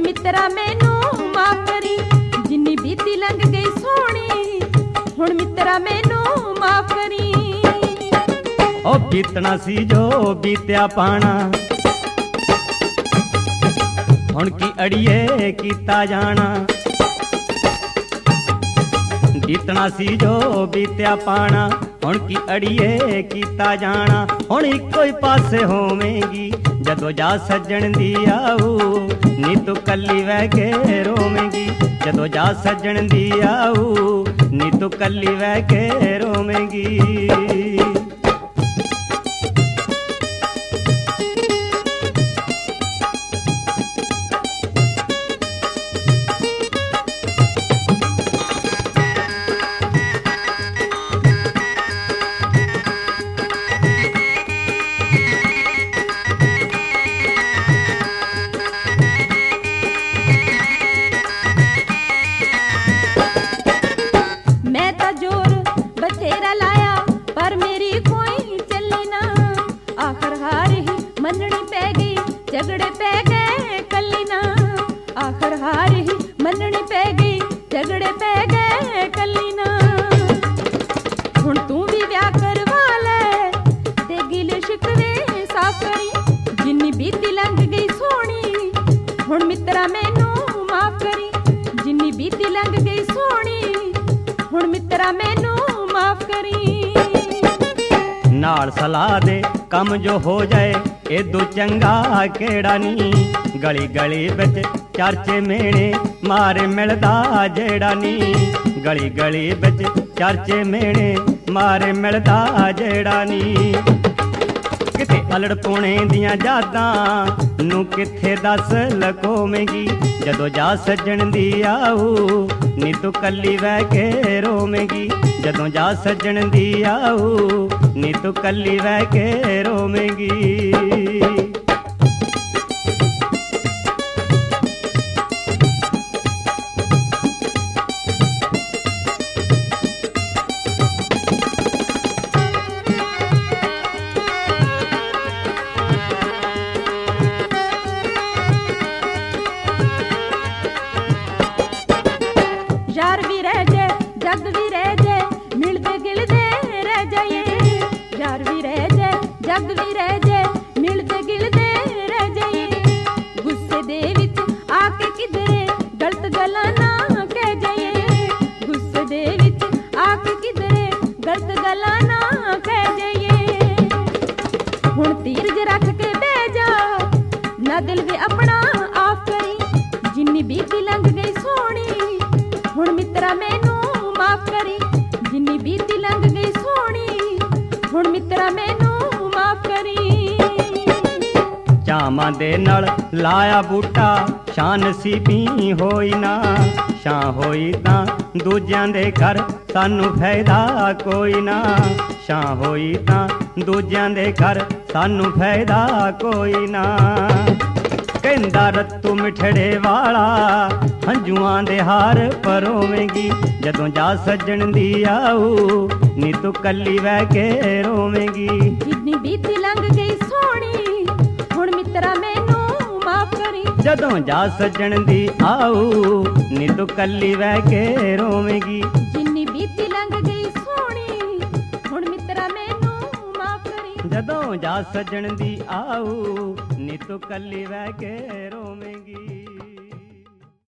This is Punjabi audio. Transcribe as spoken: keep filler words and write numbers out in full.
ਮਿੱਤਰਾ ਮੈਨੂੰ ਮਾਫ ਕਰੀ, ਜਿੰਨੀ ਬੀਤੀ ਲੰਘ ਗਈ ਸੋਹਣੀ, ਹੁਣ ਮਿੱਤਰਾ ਮੈਨੂੰ ਮਾਫ ਕਰੀ। ਉਹ ਬੀਤਣਾ ਸੀ ਜੋ ਬੀਤਿਆ ਪਾਣਾ, ਹੁਣ ਕੀ ਅੜੀਏ ਕੀਤਾ ਜਾਣਾ। ਬੀਤਣਾ ਸੀ ਜੋ ਬੀਤਿਆ ਪਾਣਾ, ਹੁਣ ਕੀ ਅੜੀਏ ਕੀਤਾ ਜਾਣਾ। ਹੁਣ ਇੱਕੋ ਹੀ ਪਾਸੇ ਹੋਵੇਂਗੀ ਜਦੋਂ ਜਾ ਸੱਜਣ ਦੀ ਆਊ, ਨੀ ਤੂੰ ਕੱਲੀ ਵਹਿ ਕੇ ਰੋਵੇਂਗੀ ਜਦੋਂ ਜਾ ਸੱਜਣ ਦੀ ਆਊ, ਨੀ ਤੂੰ ਕੱਲੀ ਵਹਿ ਕੇ ਰੋਵੇਂਗੀ। ਮੰਨਣੀ ਪੈ ਗਈ ਝਗੜੇ ਪੈ ਗਏ ਕੱਲੀ ਨਾ, ਆਖਰ ਹਾਰ ਹੀ ਮੰਨਣੀ ਪੈ ਗਈ ਝਗੜੇ ਪੈ ਗਏ ਕੱਲੀ ਨਾ। ਹੁਣ ਤੂੰ ਵੀ ਵਿਆਹ ਕਰਵਾ ਲੈ ਤੇ ਗਿਲੇ ਸ਼ਿਕਵੇ ਸਾਫ਼ ਕਰੀ, ਜਿੰਨੀ ਬੀਤੀ ਲੰਘ ਗਈ ਸੋਹਣੀ, ਹੁਣ ਮਿੱਤਰਾ ਮੈਨੂੰ ਮਾਫ ਕਰੀ। ਜਿੰਨੀ ਬੀਤੀ ਲੰਘ ਗਈ ਸੋਹਣੀ, ਹੁਣ ਮਿੱਤਰਾ ਮੈਨੂੰ ਮਾਫ ਕਰੀ। ਨਾਲ ਸਲਾਹ ਦੇ ਕੰਮ ਜੋ ਹੋ ਜਾਏ ਏਦੂ ਚੰਗਾ ਕਿਹੜਾ ਨੀ, ਗਲੀ ਗਲੀ ਵਿੱਚ ਚਰਚੇ ਮੇਣੇ ਮਾਰੇ ਮਿਲਦਾ ਜਿਹੜਾ ਨੀ, ਗਲੀ ਗਲੀ ਵਿੱਚ ਚਰਚੇ ਮੇਣੇ ਮਾਰੇ ਮਿਲਦਾ ਜਿਹੜਾ ਨੀ। ਕਿਤੇ ਅਲੜ ਪੋਣੇ ਦੀਆਂ ਯਾਦਾਂ ਨੂੰ ਕਿੱਥੇ ਦੱਸ ਲਕੋਵੇਂਗੀ, ਜਦੋਂ ਜਾ ਸੱਜਣ ਦੀ ਆਊ, ਨੀ ਤੂੰ ਕੱਲੀ ਵਹਿ ਕੇ ਰੋਵੇਂਗੀ ਜਦੋਂ ਜਾ ਸੱਜਣ ਦੀ ਆਊ, ਨੀ ਤੂੰ ਕੱਲੀ ਵਹਿ ਕੇ ਰੋਵੇਂਗੀ। ਯਾਰ ਵੀ ਰਹਿ ਜੇ ਜੱਗ ਵੀ ਰਹਿ ਜੇ ਮਿਲਦੇ ਗਿਲਦੇ ਰਹਿ ਜਾਈਏ, ਯਾਰ ਵੀ ਰਹਿ ਜੇ ਜੱਗ ਵੀ ਰਹਿ ਜੇ ਮਿਲਦੇ ਗਿਲਦੇ ਰਹਿ ਜਾਈਏ। ਗੁੱਸੇ ਦੇ ਵਿੱਚ ਆ ਕੇ ਕਿਧਰੇ ਗਲਤ ਗੱਲਾਂ ਨਾ ਕਹਿ ਜਾਈਏ, ਗੁੱਸੇ ਦੇ ਵਿੱਚ ਆ ਕੇ ਕਿਧਰੇ ਗਲਤ ਗੱਲਾਂ ਨਾ ਕਹਿ ਜਾਈਏ। ਹੁਣ ਧੀਰਜ ਰੱਖ ਕੇ ਬਹਿ ਜਾ ਨਾ ਦਿਲ ਵੀ ਆਪਣਾ ਆਫ ਕਰੀ, ਜਿੰਨੀ ਬੀਤੀ ਲੰਘ ਗਈ ਸੋਹਣੀ, ਹੁਣ ਮਿੱਤਰਾ ਮੈਨੂੰ ਮਾਫ ਕਰੀ। ਜਿੰਨੀ ਬੀਤੀ ਲੰਘ ਗਈ ਸੋਹਣੀ, ਹੁਣ ਮਿੱਤਰਾ ਮੈਨੂੰ ਮਾਫ ਕਰੀ। ਚਾਵਾਂ ਦੇ ਨਾਲ ਲਾਇਆ ਬੂਟਾ ਛਾਂ ਨਸੀਬੀ ਹੋਈ ਨਾ, ਛਾਂ ਹੋਈ ਤਾਂ ਦੂਜਿਆਂ ਦੇ ਘਰ ਸਾਨੂੰ ਫਾਇਦਾ ਕੋਈ ਨਾ, ਛਾਂ ਹੋਈ ਤਾਂ ਦੂਜਿਆਂ ਦੇ ਘਰ ਸਾਨੂੰ ਫਾਇਦਾ ਕੋਈ ਨਾ। ਕਹਿੰਦਾ ਰੱਤੂ ਮਿਠੜੇ ਵਾਲਾ ਹੰਝੂਆਂ ਦੇ ਹਾਰ ਪਰੋਵੇਂਗੀ, ਜਦੋਂ ਜਾ ਸੱਜਣ ਦੀ ਆਊ, ਨੀ ਤੂੰ ਕੱਲੀ ਵਹਿ ਕੇ ਰੋਵੇਂਗੀ। ਜਿੰਨੀ ਬੀਤੀ ਲੰਘ ਗਈ ਸੋਹਣੀ, ਹੁਣ ਮਿੱਤਰਾ ਮੈਨੂੰ ਮਾਫ ਕਰੀ। ਜਦੋਂ ਜਾ ਸੱਜਣ ਦੀ ਆਊ, ਨੀ ਤੂੰ ਕੱਲੀ ਵਹਿ ਕੇ ਰੋਵੇਂਗੀ। ਜਿੰਨੀ ਬੀਤੀ ਲੰਘ ਗਈ ਸੋਹਣੀ, ਹੁਣ ਮਿੱਤਰਾ ਮੈਨੂੰ ਮਾਫ ਕਰੀ। ਜਦੋਂ ਜਾ ਸੱਜਣ ਦੀ ਆਊ, ਨੀ ਤੂੰ ਕੱਲੀ ਵਹਿ ਕੇ